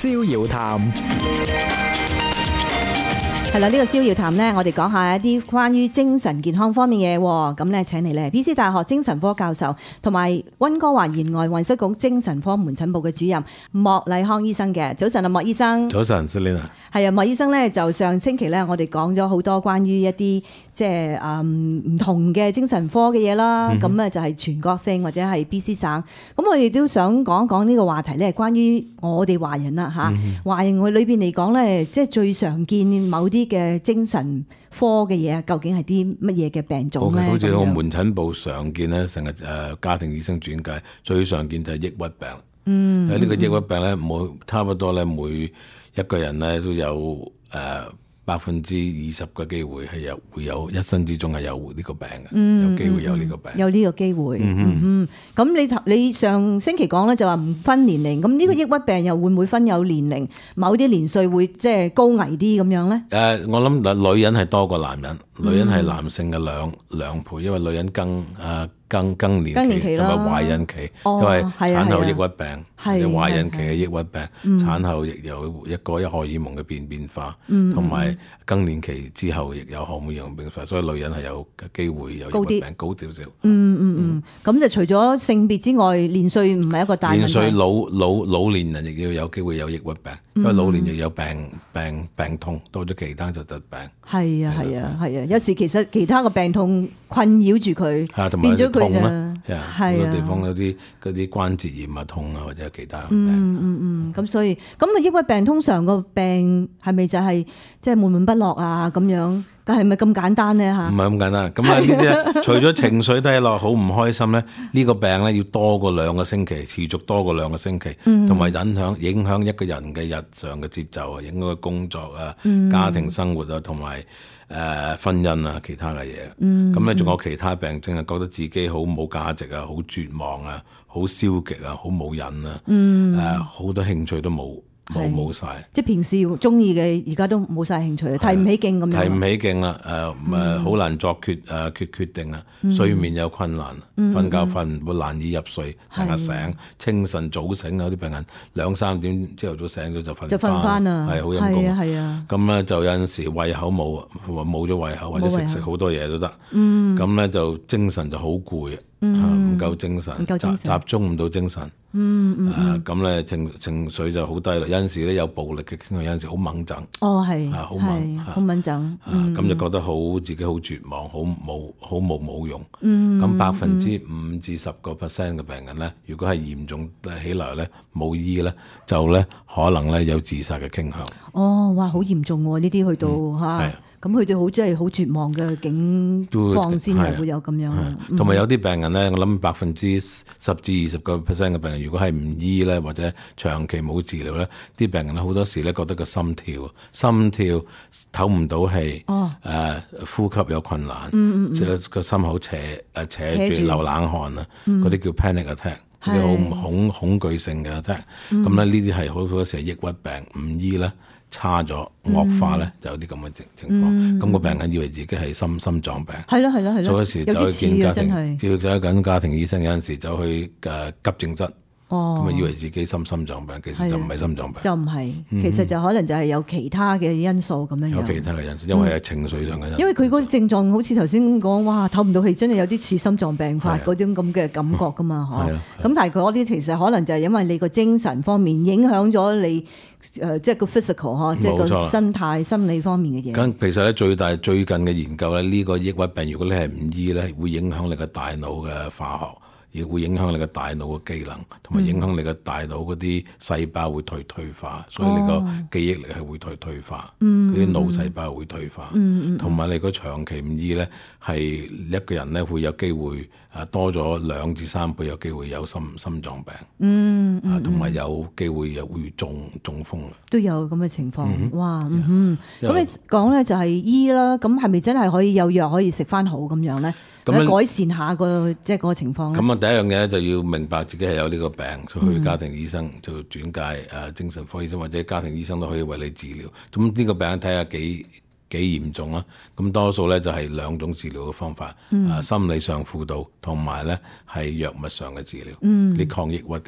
逍遙談。 係啦，呢個逍遙談呢，我哋講下一啲關於精神健康方面嘅嘢。咁咧，請嚟咧 BC 大學精神科教授，同埋溫哥華延外運室局精神科門診部嘅主任莫禮康醫生嘅。早晨啊，莫醫生。 早晨 Selina。 係啊，莫醫生咧，就上星期咧，我哋講咗好多關於一啲即係唔同嘅精神科嘅嘢啦。咁啊就係全國性或者係 BC 省。咁我哋都想講一講呢個話題咧，關於我哋華人啦嚇。華人裏邊嚟講咧，即係最常見某啲嘅精神科嘅嘢，究竟係啲乜嘢嘅病種咧？ 好似我門診部常見咧，成日家庭醫生轉介，最常見就係抑鬱病。呢個抑鬱病咧，差不多咧，每一個人咧都有20%嘅機會係會有一生之中係有呢個病嘅，有機會有呢個病。 有呢個機會。咁你上星期講咧就話唔分年齡，咁呢個抑鬱病又會唔會分有年齡？某啲年歲會即係高危啲咁樣咧？ 我諗女人係多過男人，女人係男性嘅兩倍，因為女人更年期同埋懷孕期，因為產後抑鬱病，有懷孕期嘅抑鬱病，產後亦有一個荷爾蒙嘅變化，同埋更年期之後亦有荷爾蒙變化，所以女人係有機會有抑鬱病高少少。 咁就除咗性別之外，年歲唔係一個大問題。 年歲老年人亦要有機會有抑鬱病，因為老年亦有病痛，多咗其他疾病。 係啊，有時其實其他嘅病痛困擾住佢，變咗佢就好多地方有啲嗰啲關節炎啊痛啊，或者其他病。 咁所以咁啊，抑鬱病通常個病係咪就係即係悶悶不樂啊咁樣？咁係咪咁簡單咧嚇？唔係咁簡單。咁呢啲除咗情緒低落好唔開心咧，呢個病咧要多過2個星期，持續多過2個星期，同埋影響一個人嘅日常嘅節奏啊，影響佢工作啊、家庭生活啊，同埋婚姻啊，其他嘅嘢。咁咧仲有其他病症啊，覺得自己好冇價值啊，好絕望啊，好消極啊，好冇癮啊，好多興趣都冇晒， 即係平時中意嘅，而家都冇晒興趣，提唔起勁咁樣。 提唔起勁啦，好難作決定啊，睡眠有困難，瞓覺瞓唔到，難以入睡，成日醒，清晨早醒有啲病人2-3點朝頭早醒咗就瞓翻啦，係好陰功。 係啊。咁咧就有陣時胃口冇咗胃口，或者食好多嘢都得。咁咧就精神就好攰。唔夠精神，集中唔到精神。咁咧情緒就好低落，有陣時咧有暴力嘅傾向，有陣時好猛憎。好猛憎。 咁就覺得自己好絕望，好冇用。咁5%至10%嘅病人咧，如果係嚴重起來咧，冇醫咧，就咧可能咧有自殺嘅傾向。 哇，好嚴重喎！呢啲去到嚇。咁佢哋真係好絕望嘅境況先係會有咁樣。 同埋有啲病人咧，我諗10%至20%嘅病人，如果係唔醫咧，或者長期冇治療咧，啲病人好多時咧覺得個心跳唞唔到氣，呼吸有困難，即係個心口扯住流冷汗啊，嗰啲叫 panic attack，啲好恐懼性嘅 attack。咁咧呢啲係好多時係抑鬱病，唔醫咧。差咗惡化咧，就有啲咁嘅情況。咁個病人以為自己係心臟病， 係咯。 有時走去見家庭，照走緊家庭醫生，有陣時走去急症室，咁以為自己心臟病，其實就唔係心臟病， 就唔係，其實就可能就係有其他嘅因素咁樣。 有其他嘅因素，因為係情緒上嘅因素。 因為佢嗰個症狀好似頭先講，哇，唞唔到氣，真係有啲似心臟病發嗰種咁嘅感覺噶嘛，咁但係嗰啲其實可能就係因為你個精神方面影響咗你。即係個 physical 即係個身態心理方面嘅嘢。 咁其實咧最近嘅研究咧，呢個抑鬱病如果你係唔醫咧，會影響你嘅大腦嘅化學。亦會影響你嘅大腦嘅機能，同埋影響你嘅大腦嗰啲細胞會退化，所以你個記憶力係會退化，嗰啲腦細胞會退化，同埋你個長期唔醫咧，係一個人咧會有機會多咗2至3倍有機會有心臟病，同埋有機會又會中風都有咁嘅情況。哇，咁你講咧就係醫啦，咁係咪真係可以有藥可以食翻好咁樣咧？改善下即係嗰個情況。 咁啊，第一樣嘢就要明白自己係有呢個病，去家庭醫生就轉介精神科醫生或者家庭醫生都可以為你治療。咁呢個病睇下幾嚴重啦。咁多數咧就係2種治療嘅方法，心理上輔導同埋咧係藥物上嘅治療，啲抗抑鬱嘅藥。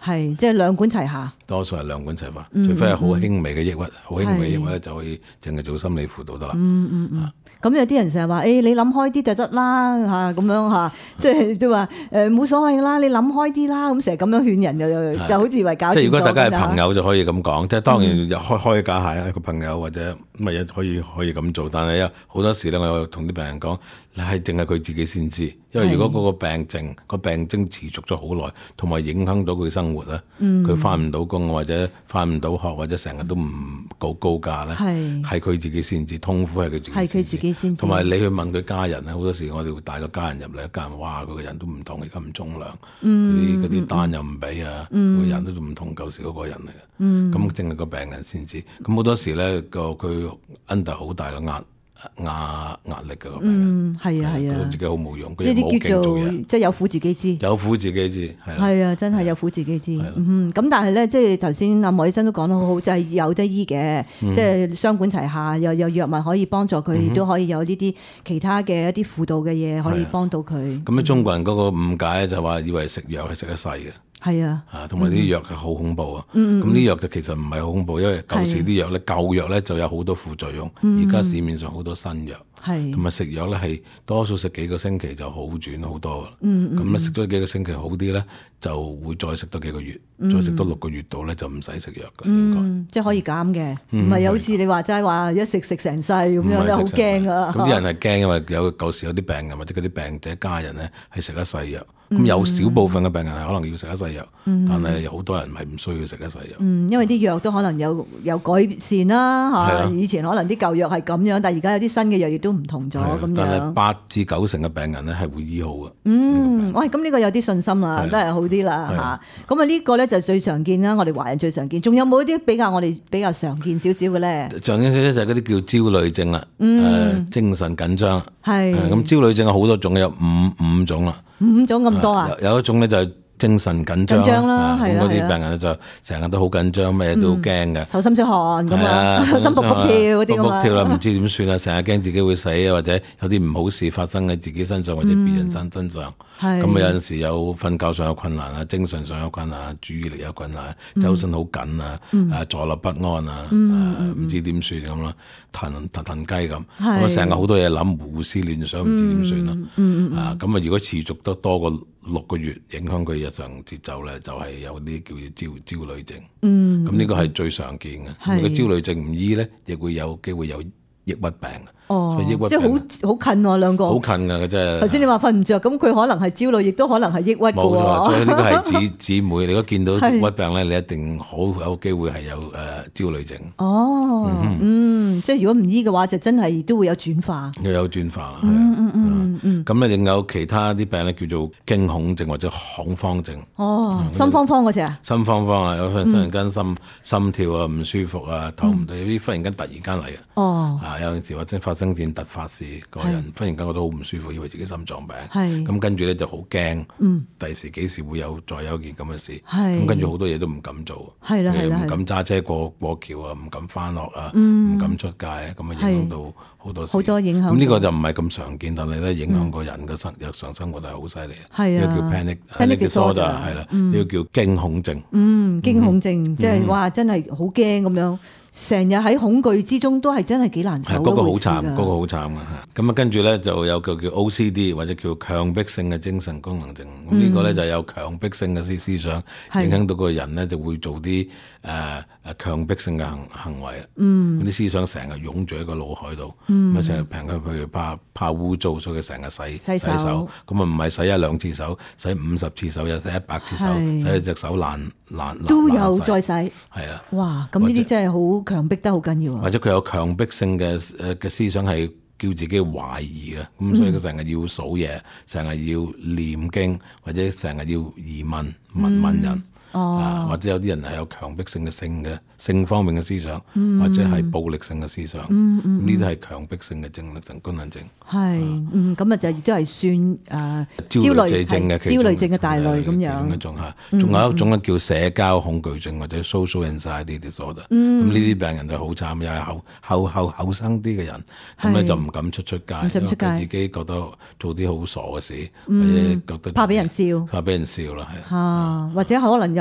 係即係兩管齊下。 多數係兩管齊下，除非係好輕微嘅抑鬱，好輕微嘅抑鬱咧就可以淨係做心理輔導得啦。 咁有啲人成日話，你諗開啲就得啦嚇，咁樣嚇，即係都話冇所謂啦，你諗開啲啦，咁成日咁樣勸人就好似為搞掂咗。 即係如果大家係朋友就可以咁講，即係當然開解下一個朋友或者乜嘢可以咁做，但係有好多時咧，我有同啲病人講，係淨係佢自己先知，因為如果嗰個病徵持續咗好耐，同埋影響到佢生活咧，佢翻唔到工或者翻唔到學或者成日都唔高價咧，係佢自己先知，痛苦係佢自己先知。同埋你去問佢家人咧，好多時我哋會帶個家人入嚟，家人哇佢個人都唔同，而家唔沖涼，嗰啲單又唔俾啊，個人都唔同舊時嗰個人嚟嘅。咁淨係個病人先知。咁好多時咧佢 under 好大嘅壓力嘅個病人，係啊，覺得自己好冇用，佢又冇勁做嘢， 即係有苦自己知， 有苦自己知， 係啊，真係有苦自己知。咁但係咧，即係頭先阿莫醫生都講得好好，就係有得醫嘅，即係雙管齊下，又有藥物可以幫助佢，亦都可以有呢啲其他嘅一啲輔導嘅嘢可以幫到佢。 咁中國人嗰個誤解就話以為食藥係食一世嘅。係啊，同埋啲藥係好恐怖啊！咁啲藥就其實唔係好恐怖，因為舊時啲藥咧，舊藥咧就有好多副作用，而家市面上好多新藥，同埋食藥咧係多數食幾個星期就好轉好多啦。咁咧食咗幾個星期好啲咧，就會再食多幾個月，再食多6個月度咧就唔使食藥嘅，應該即係可以減嘅，唔係好似你話齋話一食成世咁樣咧，好驚啊！ 咁啲人係驚，因為舊時有啲病人或者嗰啲病者家人咧係食一世藥。咁有少部分嘅病人係可能要食一世藥，但係有好多人係唔需要食一世藥。 因為啲藥都可能有改善啦嚇。以前可能啲舊藥係咁樣，但係而家有啲新嘅藥亦都唔同咗咁樣。 但係8至9成嘅病人咧係會醫好嘅。 喂，咁呢個有啲信心啦，都係好啲啦嚇。咁啊呢個咧就最常見啦，我哋華人最常見。仲有冇一啲我哋比較常見少少嘅咧？ 常見少少就係嗰啲叫焦慮症啦，精神緊張。咁焦慮症有好多種，有五種啦。 5種咁多啊？ 有一種咧就係精神緊張啦，咁嗰啲病人就成日都好緊張，咩都好驚嘅， 手心出汗咁啊，心卜卜跳嗰啲咁啊， 跳啦，唔知點算啊，成日驚自己會死啊，或者有啲唔好事發生喺自己身上或者別人身上，咁啊有陣時有瞓覺上有困難啊，精神上有困難，注意力有困難，周身好緊啊，坐立不安啊，唔知點算咁啦，騰雞咁，咁啊成日好多嘢諗，胡思亂想，唔知點算啦，咁啊如果持續得多過6個月，影響佢日常節奏咧，就係有啲叫焦慮症。咁呢個係最常見嘅。如果焦慮症唔醫咧，亦會有機會有抑鬱病。所以抑鬱病即係好近喎兩個。好近㗎，真係。 頭先你話瞓唔着，咁佢可能係焦慮，亦都可能係抑鬱㗎喎。 冇錯，所以呢個係姊妹。你如果見到抑鬱病咧，你一定好有機會係有焦慮症。 即係如果唔醫嘅話，就真係都會有轉化。 有轉化啦。咁咧，仲有其他啲病咧，叫做驚恐症或者恐慌症。 心慌慌嗰隻啊？ 心慌慌啊！有忽然間心跳啊，唔舒服啊，頭唔對，有啲忽然間突然間嚟嘅。有陣時或者發生件突發事，個人忽然間覺得好唔舒服，以為自己心臟病。咁跟住咧就好驚。第時幾時會再有件咁嘅事？咁跟住好多嘢都唔敢做。唔敢揸車過橋啊，唔敢翻學啊，唔敢出街，咁啊影響到好多事。 好多影響。 咁呢個就唔係咁常見，但係咧影響個人嘅日常生活係好犀利。呢個叫 panic disorder 係啦，呢個叫驚恐症。 驚恐症即係哇，真係好驚咁樣。成日喺恐懼之中都係真係幾難受。 嗰個好慘，嗰個好慘嘅。咁啊，跟住咧就有個叫 OCD 或者叫強迫性嘅精神功能症。咁呢個咧就有強迫性嘅思想，影響到個人咧就會做啲強迫性嘅行為。啲思想成日湧住喺個腦海度，咁啊成日譬如怕污糟，所以佢成日洗手。咁啊唔係洗1-2次手，洗50次手，又洗100次手，洗隻手爛都有再洗。 係啊。 哇！咁呢啲真係好強迫得好緊要啊！ 或者佢有強迫性嘅思想係叫自己懷疑嘅，咁所以佢成日要數嘢，成日要念經，或者成日要疑問人。或者有啲人係有強迫性嘅性方面嘅思想，或者係暴力性嘅思想，呢啲係強迫性嘅精神功能症。 咁啊就亦都係算焦慮症嘅大類咁樣。 仲有一種咧叫社交恐懼症或者 social anxiety disorder。咁呢啲病人就好慘，又係後生啲嘅人，咁咧就唔敢出街，佢自己覺得做啲好傻嘅事，或者覺得怕俾人笑， 啦，係。 或者可能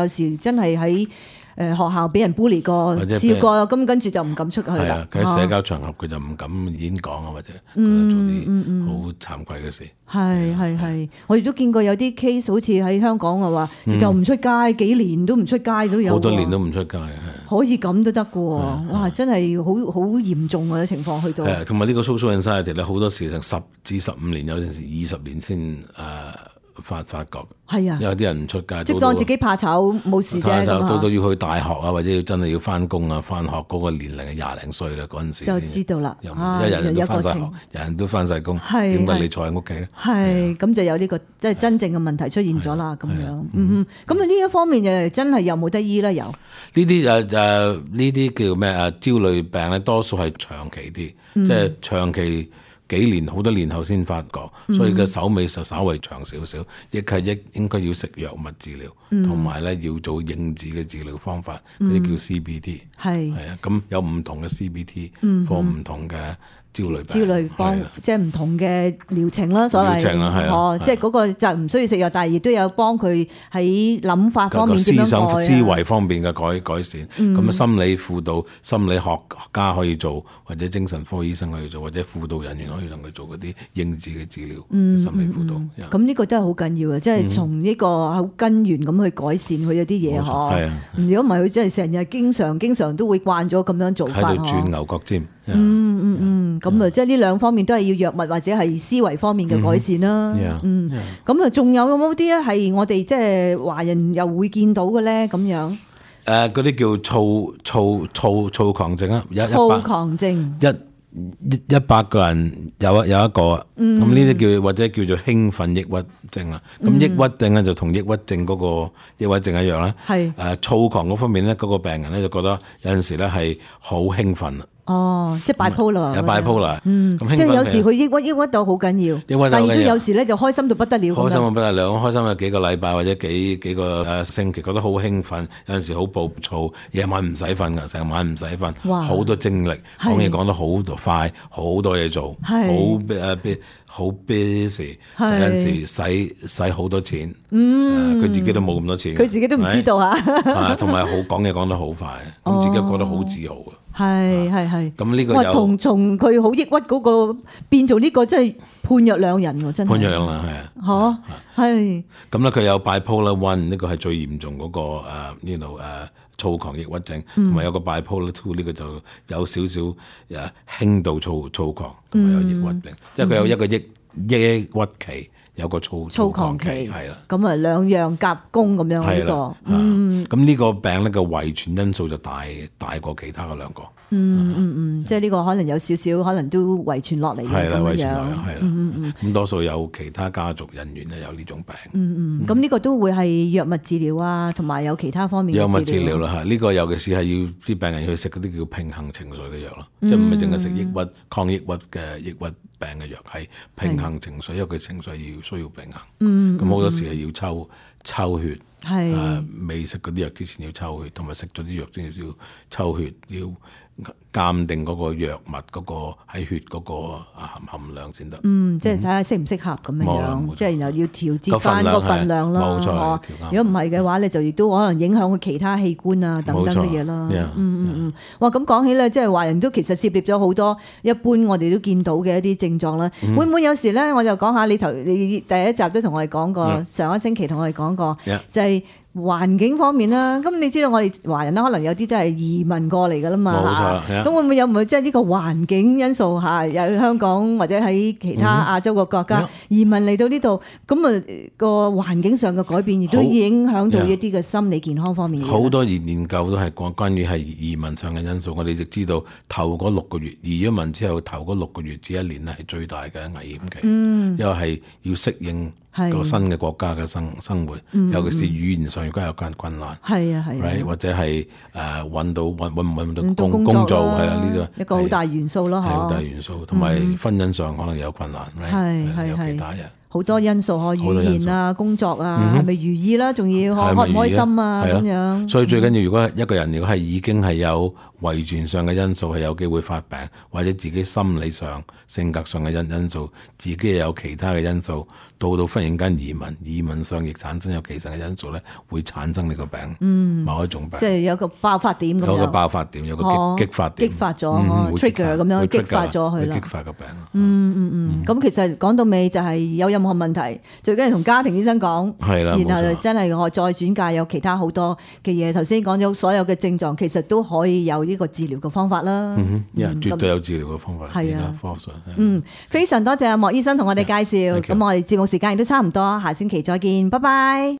有時真係喺學校俾人 bully 過、笑過，咁跟住就唔敢出去啦。 係啊，佢喺社交場合佢就唔敢演講啊，或者做啲好慚愧嘅事。 係，我亦都見過有啲 case 好似喺香港嘅話，就唔出街，幾年都唔出街都有。 好多年都唔出街， 可以咁都得嘅喎，哇！真係好嚴重嘅情況去到。 係同埋呢個 social anxiety 咧，好多時成10至15年，有陣時20年先發覺。 係啊， 因為有啲人唔出街， 即當自己怕醜冇事啫。 到要去大學啊，或者要真係要翻工啊，翻學嗰個年齡係20零歲啦，嗰陣時就知道啦。 一人都翻晒學，人人都翻晒工，點解你坐喺屋企咧？ 係咁就有呢個即係真正嘅問題出現咗啦。咁樣，咁啊呢一方面就真係又冇得醫啦，又呢啲叫咩焦慮病咧，多數係長期啲，即係長期。幾年好多年後先發覺，所以個手尾就稍微長少少，亦係應該要食藥物治療，同埋咧要做認知嘅治療方法，嗰啲叫 CBT。係啊，咁有唔同嘅 CBT，幫唔同嘅焦慮幫即係唔同嘅療程啦，所謂即係嗰個就唔需要食藥，但係亦都有幫佢喺諗法方面點樣改思維方面嘅改善。咁心理輔導、心理學家可以做，或者精神科醫生可以做，或者輔導人員可以同佢做嗰啲認知嘅治療、心理輔導。 咁呢個都係好緊要嘅，即係從呢個好根源咁去改善佢有啲嘢嗬。如果唔係，佢真係成日經常都會慣咗咁樣做法， 喺度轉牛角尖。 咁啊，即係呢兩方面都係要藥物或者係思維方面嘅改善啦。咁啊，仲有冇啲咧係我哋即係華人又會見到嘅咧？咁樣嗰啲叫躁狂症啊， 躁狂症 100個人有一個，咁呢啲或者叫做興奮抑鬱症啦。咁抑鬱症咧就同抑鬱症嗰個抑鬱症一樣啦。躁狂嗰方面咧，嗰個病人咧就覺得有陣時咧係好興奮。 即係 bipolar， 有 bipolar， 即係有時佢抑鬱到好緊要，但係都有時咧就開心到不得了。 開心到不得了，開心咗幾個禮拜或者幾個星期，覺得好興奮，有陣時好暴躁，夜晚唔使瞓㗎，成晚唔使瞓，好多精力，講嘢講得好快，好多嘢做，好 busy， 有陣時使好多錢，佢自己都冇咁多錢， 佢自己都唔知道啊， 同埋講嘢講得好快，咁自己覺得好自豪啊。 係， 咁呢個同從佢好抑鬱嗰個變做呢個真係判若兩人喎，真係判若兩人係啊， 係。咁咧佢有 bipolar one， 呢個係最嚴重嗰個躁狂抑鬱症，同埋有個 bipolar two， 呢個就有少少輕度躁狂，同埋有抑鬱病，即係佢有一個抑鬱期。有個躁狂期係啦， 咁啊兩樣夾攻咁樣呢個， 咁呢個病咧個遺傳因素就大過其他嗰兩個， 即係呢個可能有少少，可能都遺傳落嚟嘅咁樣。 係啦，咁多數有其他家族人員咧有呢種病。 咁呢個都會係藥物治療啊，同埋有其他方面嘅藥物治療啦嚇，呢個尤其是係要啲病人去食嗰啲叫平衡情緒嘅藥咯，即係唔係淨係食抗抑鬱嘅抑鬱病嘅藥，係平衡情緒，因為佢情緒需要平衡。咁好多時係要抽血，未食嗰啲藥之前要抽血，同埋食咗啲藥先要抽血，要鑑定嗰個藥物嗰個喺血嗰個含量先得。 即係睇下適唔適合咁樣，即係然後要調節翻個份量啦。 冇錯， 如果唔係嘅話，你就亦都可能影響佢其他器官啊等等嘅嘢啦。哇，咁講起咧，即係華人都其實涉獵咗好多一般我哋都見到嘅一啲症狀啦。會唔會有時咧，我就講下你第一集都同我哋講過，上一星期同我哋講過，就係環境方面啦。咁你知道我哋華人啦，可能有啲真係移民過嚟噶啦嘛。 冇錯， 咁會唔會有唔會即係呢個環境因素嚇？有香港或者喺其他亞洲個國家移民嚟到呢度，咁啊個環境上嘅改變亦都影響到一啲嘅心理健康方面。 好多研究都係關於係移民上嘅因素。我哋就知道頭嗰6個月移咗民之後，頭嗰6個月至1年咧係最大嘅危險期，因為係要適應個新嘅國家嘅生活，尤其是語言上如果有困難，或者係揾唔到工作，係啊，呢個一個好大元素咯， 係好大元素，同埋婚姻上可能有困難，有其他嘢。 好多因素，語言啊、工作啊，係咪如意啦？仲要開唔開心啊？咁樣。 所以最緊要，如果一個人如果係已經係有遺傳上嘅因素，係有機會發病，或者自己心理上、性格上嘅因素，自己又有其他嘅因素，到忽然間移民上亦產生有其他嘅因素咧，會產生呢個病，某一種病。 即係有個爆發點咁樣。 有個爆發點，有個激發點。 激發咗 trigger 咁樣激發咗佢啦。 激發個病。 咁其實講到尾就係有任何問題，最緊要同家庭醫生講。 係啦。 然後就真係我再轉介有其他好多嘅嘢。頭先講咗所有嘅症狀，其實都可以有呢個治療嘅方法啦。 絕對有治療嘅方法。 係啊。 科學上。 非常多謝阿莫醫生同我哋介紹。咁我哋節目時間亦都差唔多，下星期再見，拜拜。